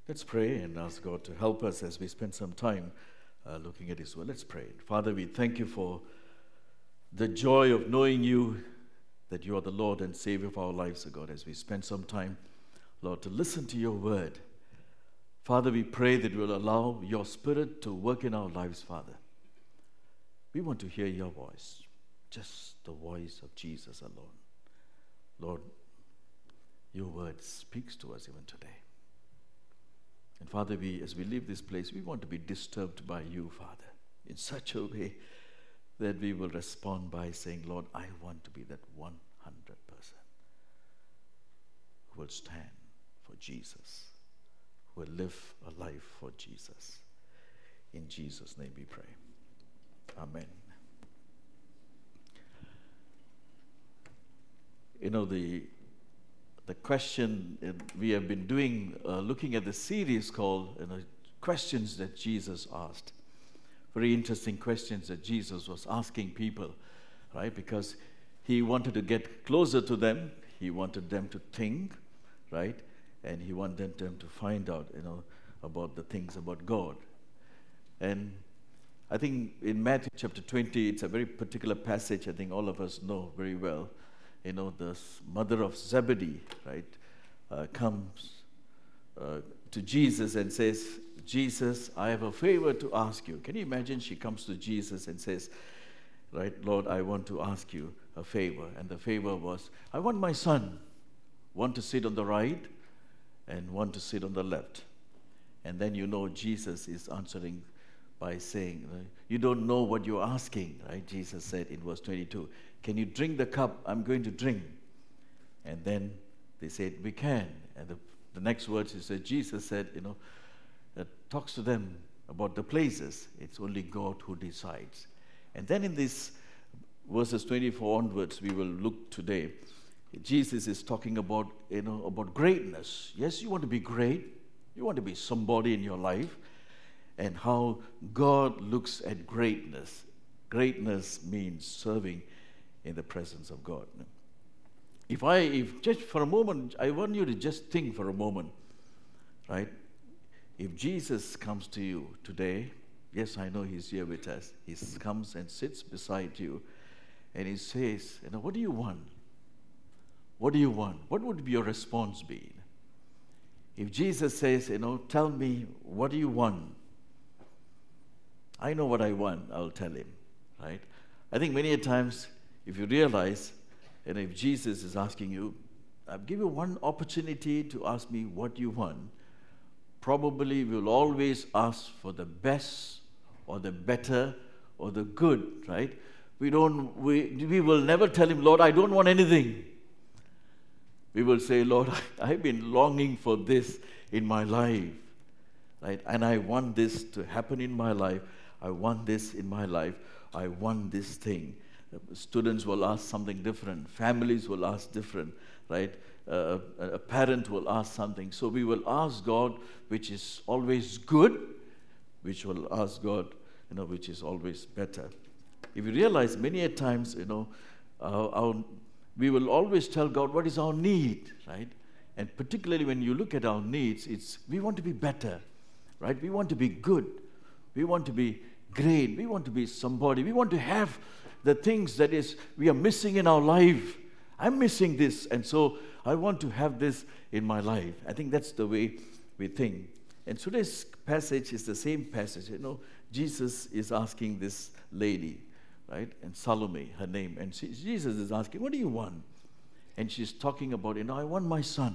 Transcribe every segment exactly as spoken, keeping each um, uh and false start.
Let's pray and ask God to help us as we spend some time uh, looking at His Word. Let's pray. Father, we thank you for the joy of knowing you, that you are the Lord and Savior of our lives, O God, as we spend some time, Lord, to listen to your Word. Father, we pray that you will allow your Spirit to work in our lives, Father. We want to hear your voice, just the voice of Jesus alone. Lord, your Word speaks to us even today. And Father, we, as we leave this place, we want to be disturbed by you, Father, in such a way that we will respond by saying, Lord, I want to be that one hundred person who will stand for Jesus, who will live a life for Jesus. In Jesus' name we pray. Amen. You know, the The question we have been doing, uh, looking at the series called you know, Questions That Jesus Asked. Very interesting questions that Jesus was asking people, right? Because he wanted to get closer to them. He wanted them to think, right? And he wanted them to find out, you know, about the things about God. And I think in Matthew chapter twenty, it's a very particular passage I think all of us know very well. You know, the mother of Zebedee, right, uh, comes uh, to Jesus and says, Jesus, I have a favor to ask you. Can you imagine? She comes to Jesus and says, right, Lord, I want to ask you a favor. And the favor was, I want my son, one to sit on the right and one to sit on the left. And then you know Jesus is answering by saying, you don't know what you're asking, right? Jesus said in verse twenty-two, can you drink the cup I'm going to drink? And then they said, we can. And the, the next words is that Jesus said, you know, that talks to them about the places. It's only God who decides. And then in these verses twenty-four onwards, we will look today. Jesus is talking about, you know, about greatness. Yes, you want to be great. You want to be somebody in your life. And how God looks at greatness. Greatness means serving in the presence of God. If I, if just for a moment, I want you to just think for a moment, right? If Jesus comes to you today, yes, I know He's here with us. He comes and sits beside you, and He says, you know, what do you want? What do you want? What would be your response be? If Jesus says, you know, tell me, what do you want? I know what I want, I'll tell Him, right? I think many a times, if you realize, and if Jesus is asking you, I'll give you one opportunity to ask me what you want, probably we'll always ask for the best or the better or the good, right? We don't, we, we will never tell Him, Lord, I don't want anything. We will say, Lord, I, I've been longing for this in my life, right? And I want this to happen in my life. I want this in my life. I want this thing. Students will ask something different. Families will ask different, right? Uh, a parent will ask something. So we will ask God, which is always good, which will ask God, you know, which is always better. If you realize, many a times, you know, our, our, we will always tell God what is our need, right? And particularly when you look at our needs, it's we want to be better, right? We want to be good. We want to be great. We want to be somebody. We want to have the things that is we are missing in our life. I'm missing this, and so I want to have this in my life. I think that's the way we think. And today's passage is the same passage. You know, Jesus is asking this lady, right, and Salome, her name, and she, Jesus is asking, what do you want? And she's talking about, you know, I want my son.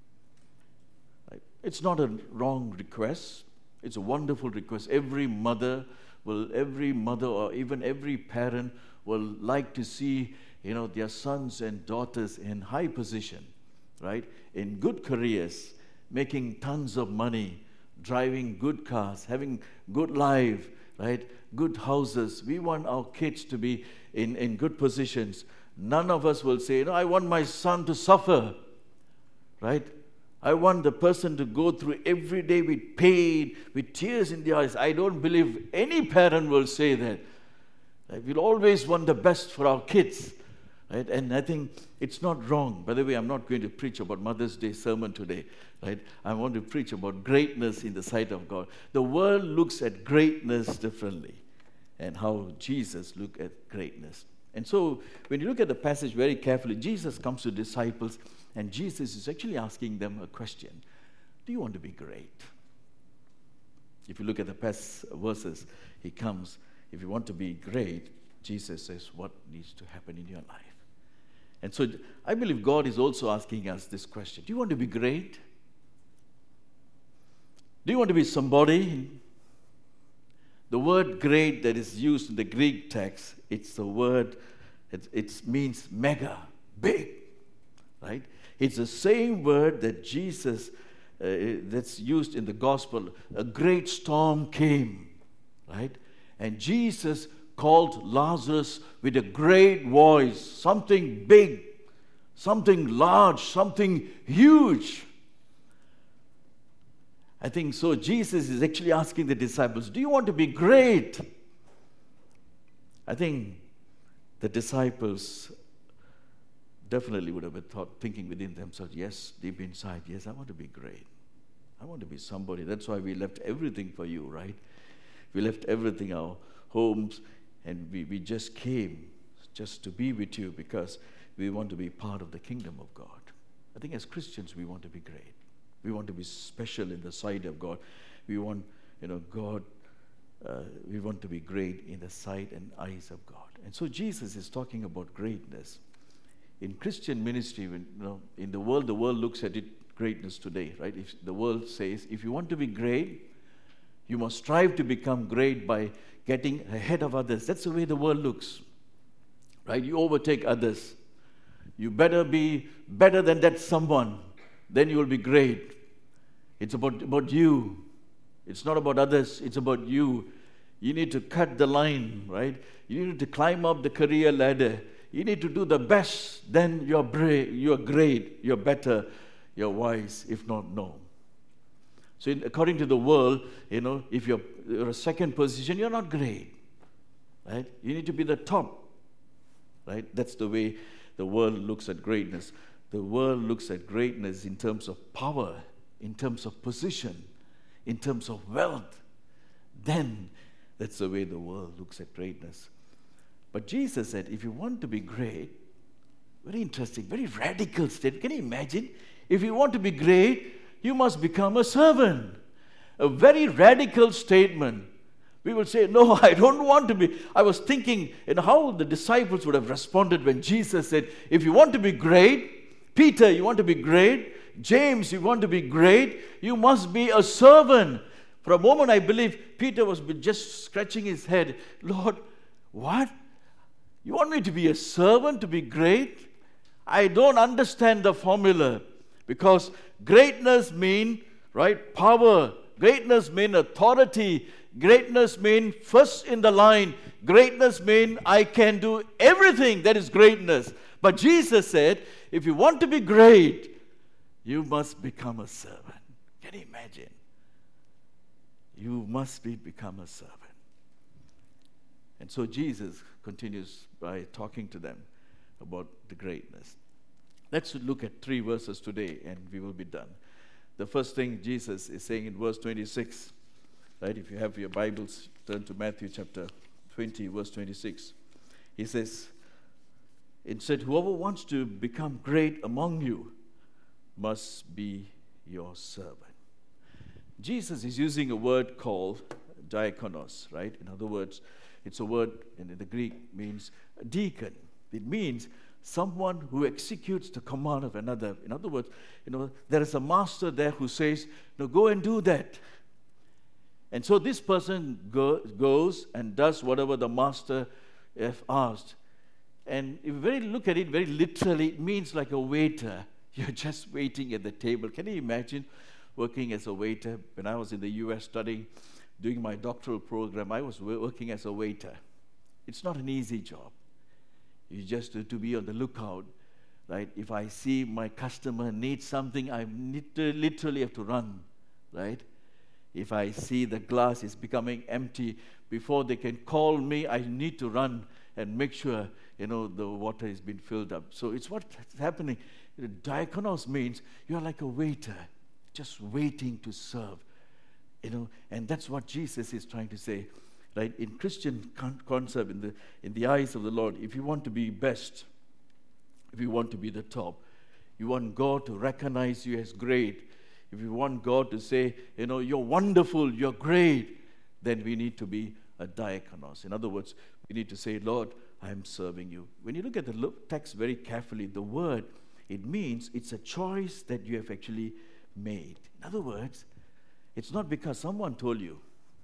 Right? It's not a wrong request. It's a wonderful request. Every mother will, every mother or even every parent will like to see, you know, their sons and daughters in high position, right? In good careers, making tons of money, driving good cars, having good life, right? Good houses. We want our kids to be in, in good positions. None of us will say, you know, I want my son to suffer, right? I want the person to go through every day with pain, with tears in their eyes. I don't believe any parent will say that. We'll always want the best for our kids. right? And I think it's not wrong. By the way, I'm not going to preach about Mother's Day sermon today, right? I want to preach about greatness in the sight of God. The world looks at greatness differently, and how Jesus looked at greatness. And so when you look at the passage very carefully, Jesus comes to disciples, and Jesus is actually asking them a question. Do you want to be great? If you look at the past verses, he comes, if you want to be great, Jesus says, what needs to happen in your life? And so I believe God is also asking us this question. Do you want to be great? Do you want to be somebody? The word great that is used in the Greek text, it's the word, it, it means mega, big, right? It's the same word that Jesus, uh, that's used in the gospel. A great storm came, right? And Jesus called Lazarus with a great voice, something big, something large, something huge. I think so. Jesus is actually asking the disciples, do you want to be great? I think the disciples definitely would have been thought, thinking within themselves, yes, deep inside, yes, I want to be great. I want to be somebody. That's why we left everything for you, right? We left everything, our homes, and we, we just came just to be with you because we want to be part of the kingdom of God. I think as Christians, we want to be great. We want to be special in the sight of God. We want, you know, God, uh, we want to be great in the sight and eyes of God. And so Jesus is talking about greatness. In Christian ministry, when, you know, in the world, the world looks at it, greatness today, right? If the world says, if you want to be great, you must strive to become great by getting ahead of others. That's the way the world looks, right? You overtake others. You better be better than that someone. Then you will be great. It's about, about you. It's not about others. It's about you. You need to cut the line, right? You need to climb up the career ladder. You need to do the best. Then you're brave, you're great, you're better, you're wise, if not, no. So in, according to the world, you know, if you're, you're a second position, you're not great, right? You need to be the top, right? That's the way the world looks at greatness. The world looks at greatness in terms of power, in terms of position, in terms of wealth. Then that's the way the world looks at greatness. But Jesus said, if you want to be great, very interesting, very radical statement. Can you imagine? If you want to be great, you must become a servant. A very radical statement. We will say, no, I don't want to be. I was thinking, you know, how the disciples would have responded when Jesus said, if you want to be great, Peter, you want to be great? James, you want to be great? You must be a servant. For a moment, I believe Peter was just scratching his head. Lord, what? You want me to be a servant to be great? I don't understand the formula. Because greatness means, right, power. Greatness means authority. Greatness means first in the line. Greatness means I can do everything. That is greatness. But Jesus said, if you want to be great, you must become a servant. Can you imagine? You must be become a servant. And so Jesus continues by talking to them about the greatness. Let's look at three verses today and we will be done. The first thing Jesus is saying in verse twenty-six, right? If you have your Bibles, turn to Matthew chapter twenty, verse twenty-six. He says, it said, whoever wants to become great among you must be your servant. Jesus is using a word called diakonos, right? In other words, it's a word in the Greek means deacon. It means someone who executes the command of another. In other words, you know, there is a master there who says, no, go and do that. And so this person go, goes and does whatever the master has asked. And if you very look at it very literally, it means like a waiter. You're just waiting at the table. Can you imagine working as a waiter? When I was in the U S studying, doing my doctoral program, I was working as a waiter. It's not an easy job. You just have to be on the lookout, right? If I see my customer needs something, I literally have to run, right? If I see the glass is becoming empty, before they can call me, I need to run and make sure, you know, the water has been filled up. So it's what's happening. Diakonos means you're like a waiter, just waiting to serve. You know, and that's what Jesus is trying to say, right? In Christian con- concept, in the in the eyes of the Lord, if you want to be best, if you want to be the top, you want God to recognize you as great, if you want God to say, you know, you're wonderful, you're great, then we need to be a diakonos. In other words, we need to say, Lord, I am serving you. When you look at the look, text very carefully, the word, it means it's a choice that you have actually made. In other words, it's not because someone told you,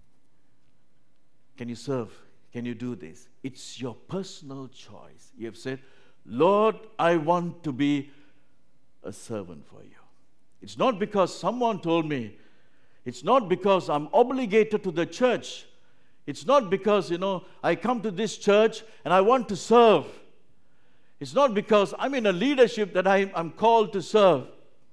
can you serve? Can you do this? It's your personal choice. You have said, Lord, I want to be a servant for you. It's not because someone told me. It's not because I'm obligated to the church. It's not because, you know, I come to this church and I want to serve. It's not because I'm in a leadership that I, I'm called to serve.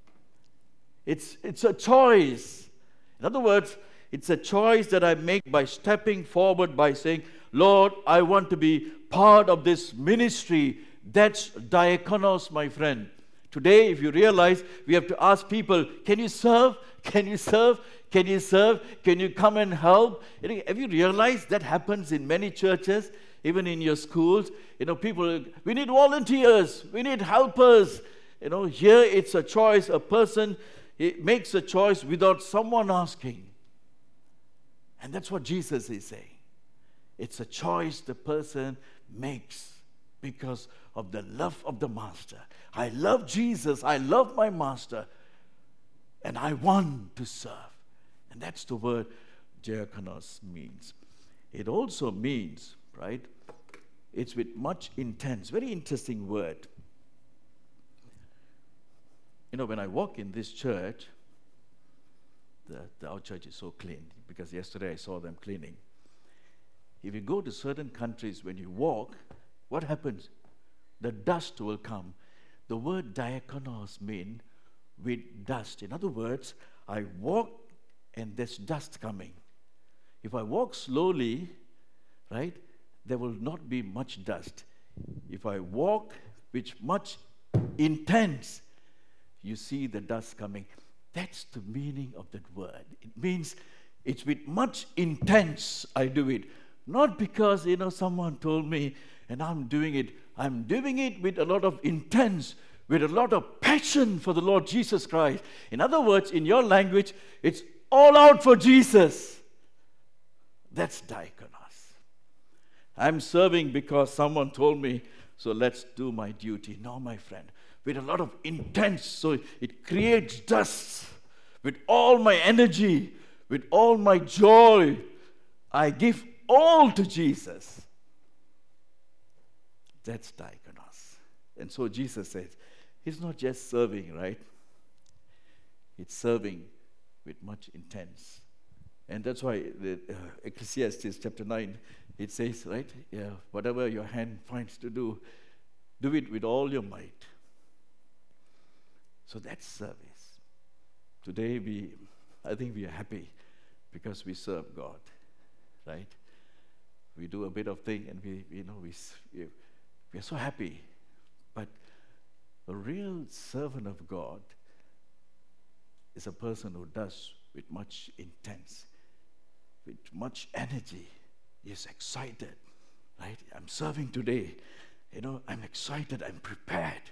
It's, it's a choice. In other words, it's a choice that I make by stepping forward, by saying, Lord, I want to be part of this ministry. That's diakonos, my friend. Today, if you realize, we have to ask people, can you serve? Can you serve? Can you serve? Can you come and help? Have you realized that happens in many churches, even in your schools? You know, people, we need volunteers. We need helpers. You know, here it's a choice. A person it makes a choice without someone asking. And that's what Jesus is saying. It's a choice the person makes because of the love of the Master. I love Jesus. I love my Master. And I want to serve. And that's the word diakonos means. It also means, right, it's with much intent. Very interesting word. You know, when I walk in this church, the, the, our church is so clean because yesterday I saw them cleaning. If you go to certain countries, when you walk, what happens? The dust will come. The word diakonos means with dust. In other words, I walk and there's dust coming. If I walk slowly, right, there will not be much dust. If I walk with much intense, you see the dust coming. That's the meaning of that word. It means it's with much intense I do it. Not because, you know, someone told me and I'm doing it. I'm doing it with a lot of intense, with a lot of passion for the Lord Jesus Christ. In other words, in your language, it's all out for Jesus. That's diakonos. I'm serving because someone told me, so let's do my duty. No, my friend. With a lot of intense, so it creates dust. With all my energy, with all my joy, I give all to Jesus. That's diakonos. And so Jesus says, it's not just serving, right? It's serving with much intense. And that's why the, uh, Ecclesiastes chapter nine, it says, right? Yeah, whatever your hand finds to do, do it with all your might. So that's service. Today we, I think we are happy because we serve God, right? We do a bit of thing and we, you know, we we, we are so happy. But a real servant of God is a person who does with much intense, with much energy. He is excited, right? I'm serving today. You know, I'm excited. I'm prepared.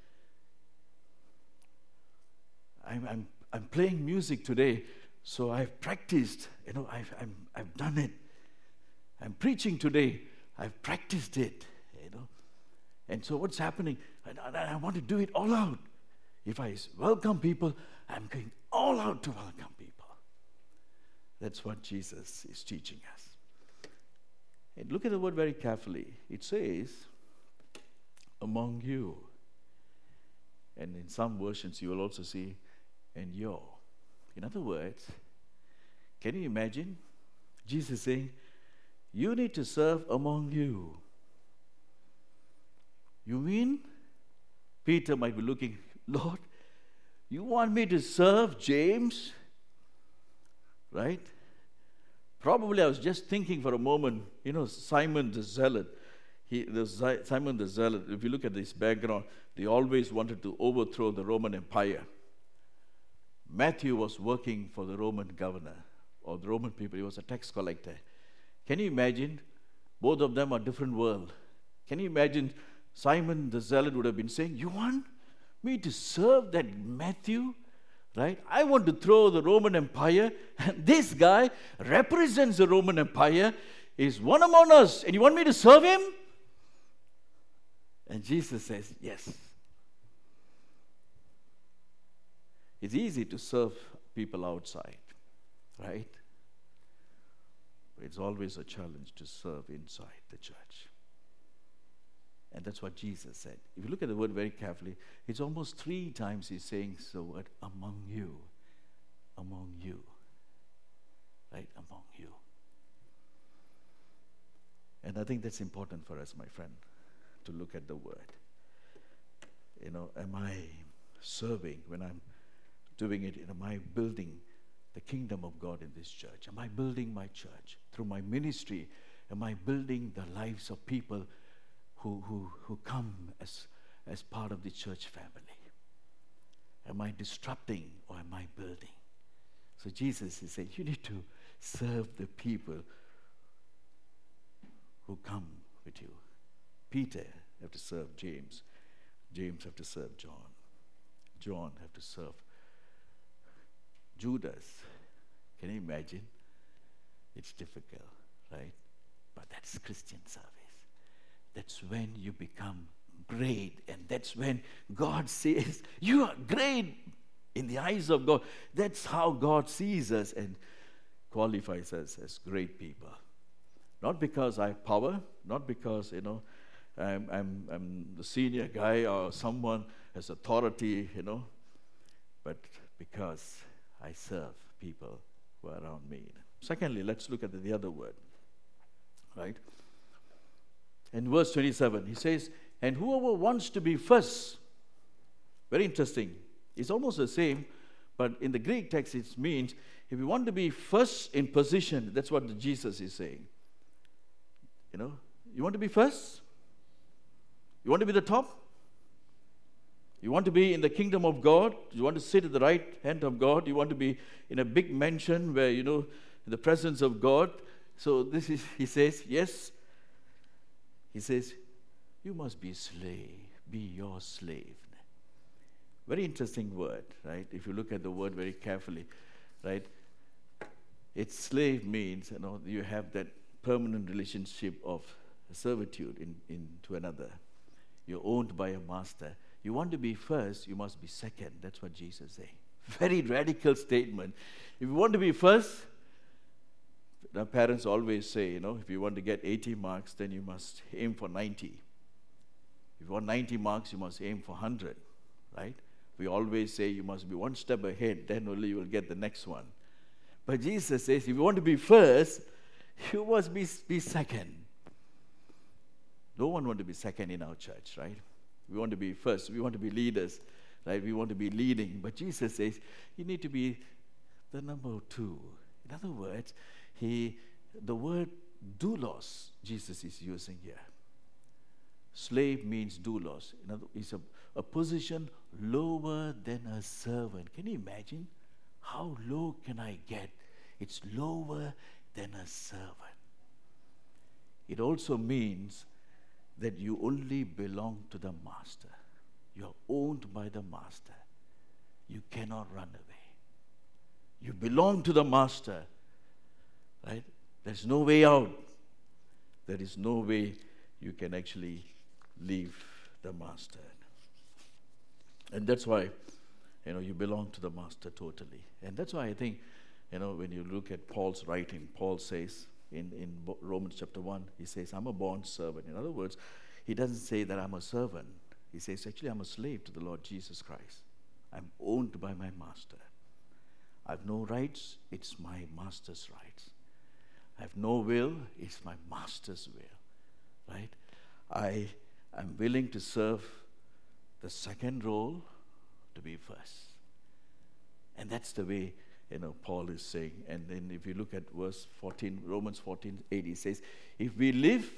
I'm, I'm, I'm playing music today, so I've practiced. You know, I've, I'm, I've done it. I'm preaching today. I've practiced it. You know, and so what's happening? I, I, I want to do it all out. If I welcome people, I'm going all out to welcome people. That's what Jesus is teaching us. And look at the word very carefully. It says, among you. And in some versions, you will also see, and your. In other words, can you imagine Jesus saying, you need to serve among you? You mean? Peter might be looking, Lord, you want me to serve James? Right? Probably I was just thinking for a moment, you know, Simon the Zealot, he, the Zi- Simon the Zealot, if you look at this background, they always wanted to overthrow the Roman Empire. Matthew was working for the Roman governor or the Roman people. He was a tax collector. Can you imagine? Both of them are different world. Can you imagine? Simon the Zealot would have been saying, you want me to serve that Matthew? Right? I want to throw the Roman Empire, and this guy represents the Roman Empire, is one among us, and you want me to serve him? And Jesus says, yes. It's easy to serve people outside, right? But it's always a challenge to serve inside the church. And that's what Jesus said. If you look at the word very carefully, it's almost three times he's saying the word among you. Among you. Right? Among you. And I think that's important for us, my friend, to look at the word. You know, am I serving when I'm doing it? Am I building the kingdom of God in this church? Am I building my church? Through my ministry, am I building the lives of people who, who, who come as, as part of the church family? Am I disrupting or am I building? So Jesus is saying, you need to serve the people who come with you. Peter have to serve James. James have to serve John. John have to serve Judas. Can you imagine? It's difficult, right? But that's Christian service. That's when you become great. And that's when God says, you are great in the eyes of God. That's how God sees us and qualifies us as great people. Not because I have power, not because, you know, I'm, I'm, I'm the senior guy or someone has authority, you know, but because I serve people who are around me. Secondly, let's look at the, the other word, right? In verse twenty-seven, he says, and whoever wants to be first, very interesting. It's almost the same, but in the Greek text it means, if you want to be first in position, that's what Jesus is saying. You know, you want to be first? You want to be the top? You want to be in the kingdom of God? You want to sit at the right hand of God? You want to be in a big mansion where, you know, in the presence of God? So this is, he says, yes. He says, you must be slave. Be your slave. Very interesting word, right? If you look at the word very carefully, right? It's slave means, you know, you have that permanent relationship of servitude in, in to another. You're owned by a master. You want to be first, you must be second. That's what Jesus is saying. Very radical statement. If you want to be first, the parents always say, you know, if you want to get eighty marks, then you must aim for ninety. If you want ninety marks, you must aim for one hundred, right? We always say you must be one step ahead, then only you will get the next one. But Jesus says, if you want to be first, you must be, be second. No one wants to be second in our church, right? We want to be first. We want to be leaders, right? We want to be leading. But Jesus says, you need to be the number two. In other words, he, the word doulos, Jesus is using here. Slave means doulos. In other, it's a, a position lower than a servant. Can you imagine? How low can I get? It's lower than a servant. It also means that you only belong to the master. You are owned by the master. You cannot run away. You belong to the master, right? There's no way out. There is no way you can actually leave the master. And that's why, you know, you belong to the master totally. And that's why I think, you know, when you look at Paul's writing, Paul says in, in Romans chapter one, he says, I'm a born servant. In other words, he doesn't say that I'm a servant. He says, actually, I'm a slave to the Lord Jesus Christ. I'm owned by my master. I have no rights. It's my master's rights. I have no will. It's my master's will. Right? I am willing to serve the second role to be first. And that's the way, you know, Paul is saying. And then if you look at verse fourteen, Romans fourteen eight, he says, if we live,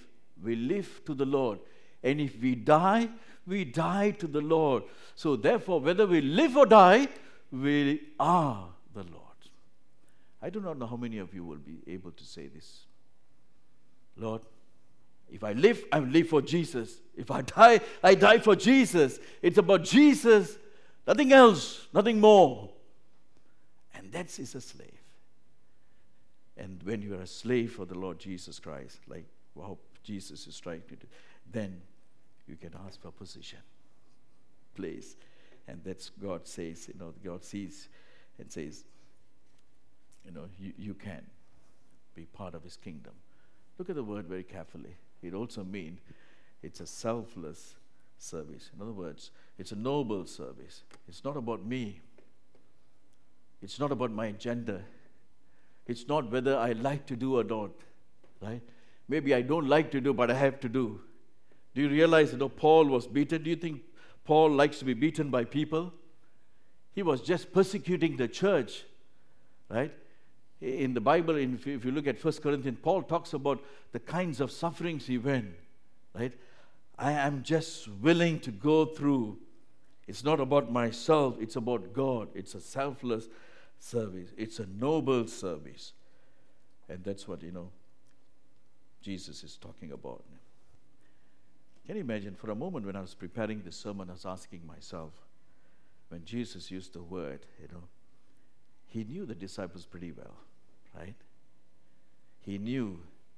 we live to the Lord. And if we die, we die to the Lord. So therefore, whether we live or die, we are the Lord. I do not know how many of you will be able to say this. Lord, if I live, I live for Jesus. If I die, I die for Jesus. It's about Jesus, nothing else, nothing more. And that is a slave. And when you are a slave for the Lord Jesus Christ, like wow, Jesus is trying to do, then you can ask for position, place. And that's God says, you know, God sees and says, you know, you, you can be part of his kingdom. Look at the word very carefully. It also means it's a selfless service. In other words, it's a noble service. It's not about me. It's not about my agenda. It's not whether I like to do or not, right? Maybe I don't like to do, but I have to do. Do you realize, you know, Paul was beaten? Do you think Paul likes to be beaten by people? He was just persecuting the church, right? In the Bible, if you look at First Corinthians, Paul talks about the kinds of sufferings he went, right? I am just willing to go through. It's not about myself, it's about God. It's a selfless service. It's a noble service. And that's what, you know, Jesus is talking about. Can you imagine, for a moment when I was preparing this sermon, I was asking myself, when Jesus used the word, you know, he knew the disciples pretty well, right? He knew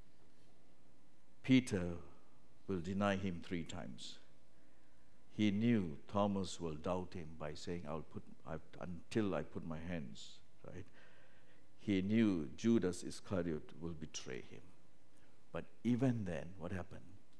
Peter will deny him three times. He knew Thomas will doubt him by saying, I'll put I've, until I put my hands, right? He knew Judas Iscariot will betray him. But even then, what happened?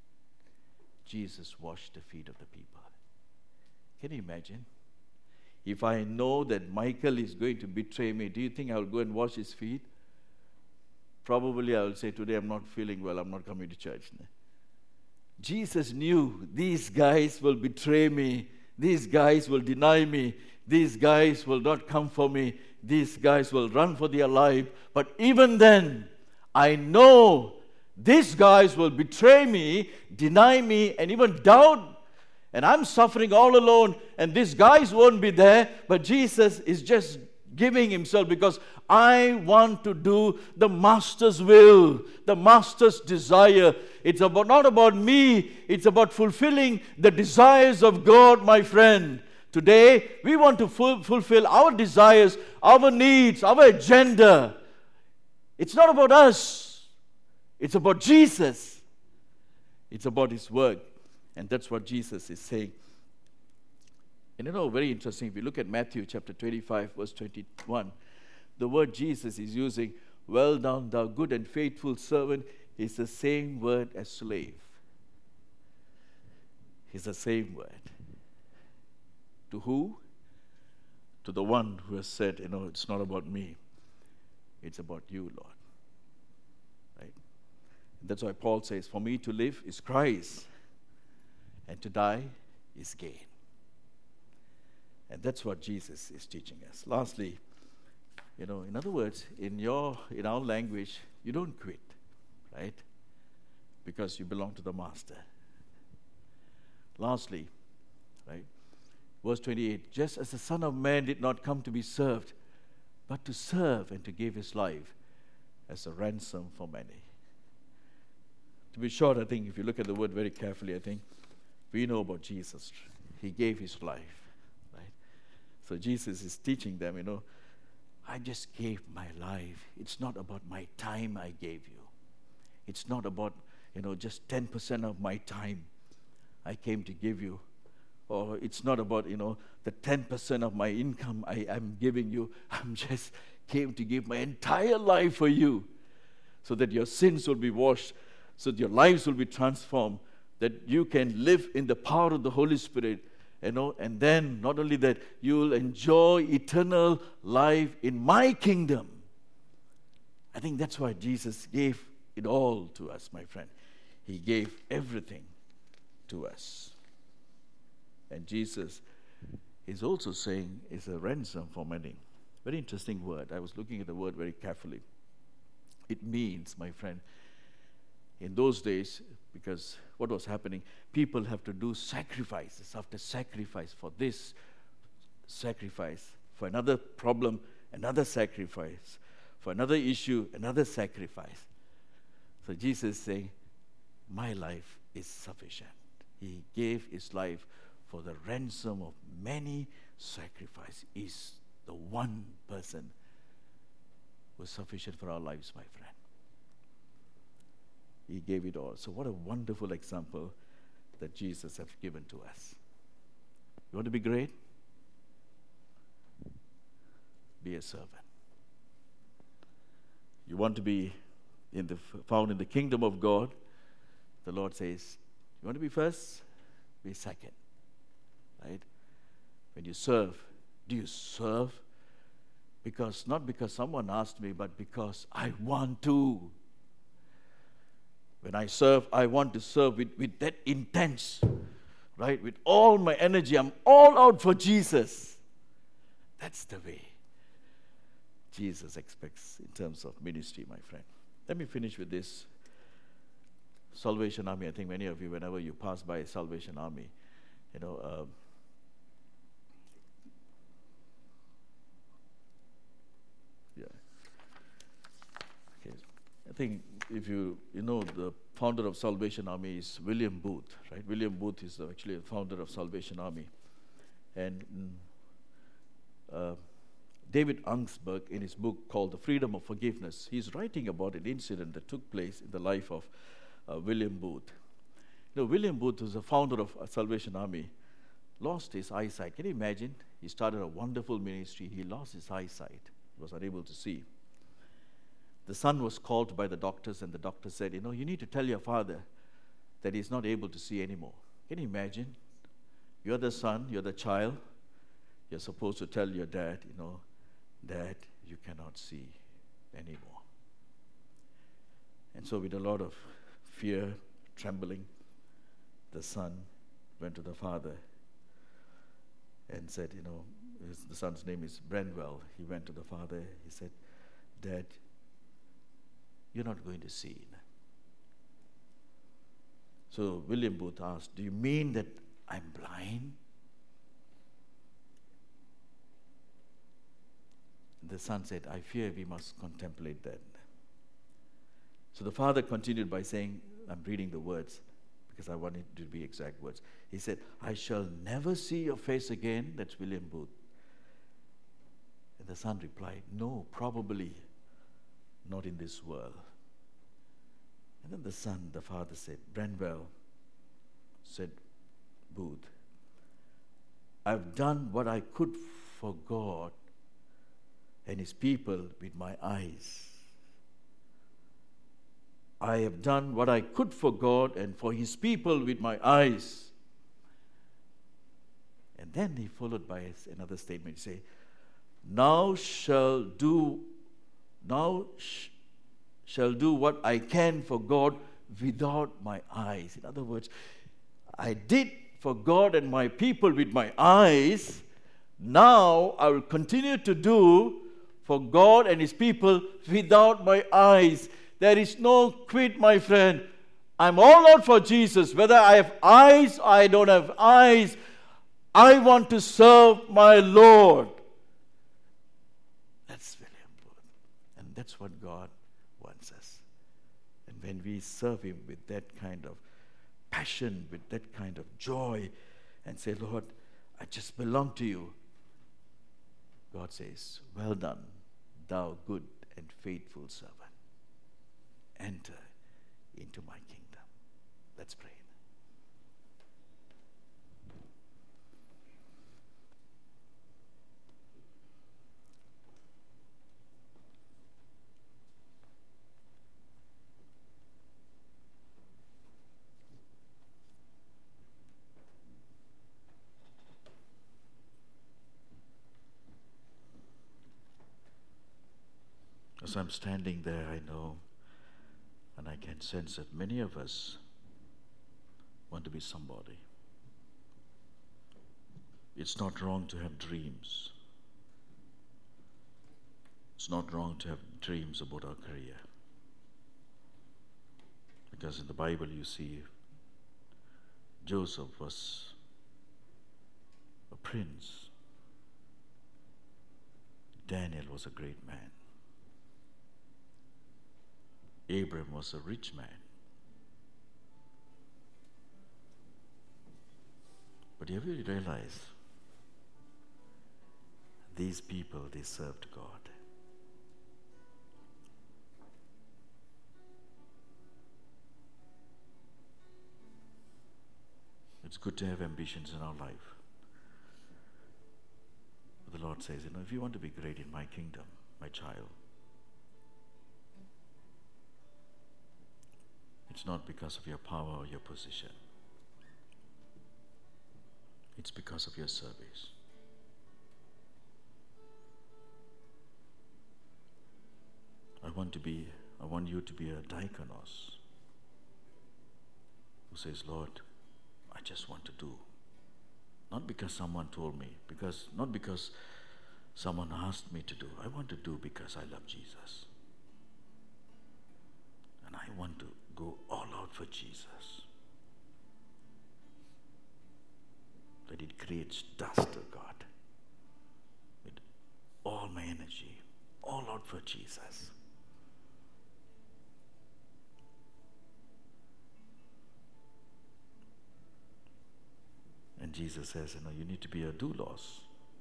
Jesus washed the feet of the people. Can you imagine? If I know that Michael is going to betray me, do you think I will go and wash his feet? Probably I will say, today I'm not feeling well, I'm not coming to church. Jesus knew these guys will betray me, these guys will deny me, these guys will not come for me, these guys will run for their life. But even then, I know these guys will betray me, deny me, and even doubt. And I'm suffering all alone, and these guys won't be there. But Jesus is just giving himself because I want to do the Master's will, the Master's desire. It's about not about me. It's about fulfilling the desires of God, my friend. Today, we want to ful- fulfill our desires, our needs, our agenda. It's not about us. It's about Jesus. It's about his work. And that's what Jesus is saying. And you know, very interesting, if you look at Matthew chapter twenty-five, verse twenty-one, the word Jesus is using, well done, thou good and faithful servant, is the same word as slave. It's the same word. To who? To the one who has said, you know, it's not about me. It's about you, Lord. Right? That's why Paul says, for me to live is Christ, and to die is gain. And that's what Jesus is teaching us. Lastly, you know, in other words, in your in our language, you don't quit, right? Because you belong to the Master. Lastly, right? Verse twenty-eight, just as the Son of Man did not come to be served, but to serve and to give his life as a ransom for many. To be short, I think if you look at the word very carefully, I think we know about Jesus. He gave his life. So Jesus is teaching them, you know, I just gave my life. It's not about my time I gave you. It's not about, you know, just ten percent of my time I came to give you. Or it's not about, you know, the ten percent of my income I am giving you. I'm just came to give my entire life for you so that your sins will be washed, so that your lives will be transformed, that you can live in the power of the Holy Spirit. You know, and then not only that, you will enjoy eternal life in my kingdom. I think that's why Jesus gave it all to us, my friend. He gave everything to us. And Jesus is also saying it's a ransom for many. Very interesting word. I was looking at the word very carefully. It means, my friend, in those days, Because what was happening, people have to do sacrifices after sacrifice for this sacrifice, for another problem, another sacrifice, for another issue, another sacrifice. So Jesus is saying, my life is sufficient. He gave his life for the ransom of many sacrifices. Is the one person who is sufficient for our lives, my friend. He gave it all. So what a wonderful example that Jesus has given to us. You want to be great? Be a servant. You want to be in the found in the kingdom of God? The Lord says, you want to be first? Be second. Right? When you serve, do you serve? Because not because someone asked me, but because I want to. When I serve, I want to serve with, with that intense, right? With all my energy, I'm all out for Jesus. That's the way Jesus expects in terms of ministry, my friend. Let me finish with this. Salvation Army, I think many of you, whenever you pass by Salvation Army, you know, uh, yeah. Okay. I think if you, you know, the founder of Salvation Army is William Booth, right? William Booth is actually the founder of Salvation Army. And uh, David Augsburg, in his book called The Freedom of Forgiveness, he's writing about an incident that took place in the life of uh, William Booth. You know, William Booth was the founder of uh, Salvation Army, lost his eyesight. Can you imagine? He started a wonderful ministry. He lost his eyesight. He was unable to see. The son was called by the doctors, and the doctor said, you know, you need to tell your father that he's not able to see anymore. Can you imagine? You're the son, you're the child. You're supposed to tell your dad, you know, Dad, you cannot see anymore. And so with a lot of fear, trembling, the son went to the father and said, you know, his, the son's name is Brenwell. He went to the father. He said, Dad, you're not going to see. So William Booth asked, do you mean that I'm blind? The son said, I fear we must contemplate that. So the father continued by saying, I'm reading the words because I want it to be exact words. He said, I shall never see your face again. That's William Booth. And the son replied, no, probably not in this world. And then the son, the father said, Brenwell, said Booth, I've done what I could for God and his people with my eyes. I have done what I could for God and for his people with my eyes. And then he followed by another statement. He said, now shall do, now sh- shall do what I can for God without my eyes. In other words, I did for God and my people with my eyes. Now I will continue to do for God and his people without my eyes. There is no quit, my friend. I'm all out for Jesus. Whether I have eyes or I don't have eyes, I want to serve my Lord. That's William Booth. And that's what God wants us. And when we serve him with that kind of passion, with that kind of joy, and say, Lord, I just belong to you, God says, well done, thou good and faithful servant. Enter into my kingdom. Let's pray. As I'm standing there, I know and I can sense that many of us want to be somebody. It's not wrong to have dreams. It's not wrong to have dreams about our career. Because in the Bible you see Joseph was a prince. Daniel was a great man. Abraham was a rich man. But have you realized these people, they served God. It's good to have ambitions in our life. But the Lord says, you know, if you want to be great in my kingdom, my child, it's not because of your power or your position. It's because of your service. I want to be, I want you to be a diakonos who says, Lord, I just want to do. Not because someone told me, because not because someone asked me to do. I want to do because I love Jesus. And I want to go all out for Jesus. That it creates dust, oh God, with all my energy, all out for Jesus. And Jesus says, you know, you need to be a doulos.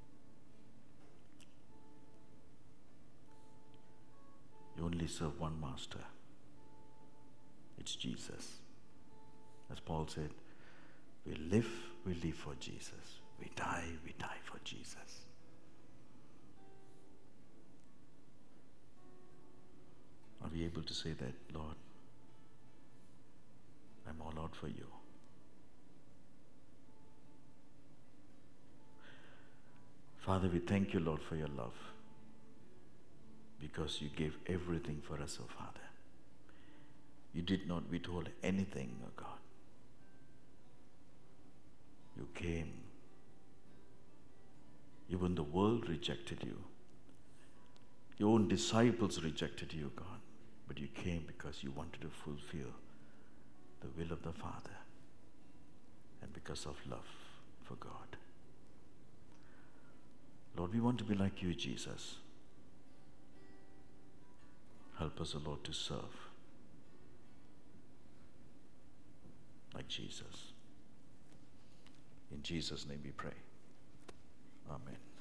You only serve one master. It's Jesus. As Paul said, we live, we live for Jesus. We die, we die for Jesus. Are we able to say that, Lord, I'm all out for you? Father, we thank you, Lord, for your love, because you gave everything for us, oh Father. You did not withhold anything, oh God. You came. Even the world rejected you. Your own disciples rejected you, God. But you came because you wanted to fulfill the will of the Father, and because of love for God. Lord, we want to be like you, Jesus. Help us, O Lord, to serve like Jesus. In Jesus' name we pray. Amen.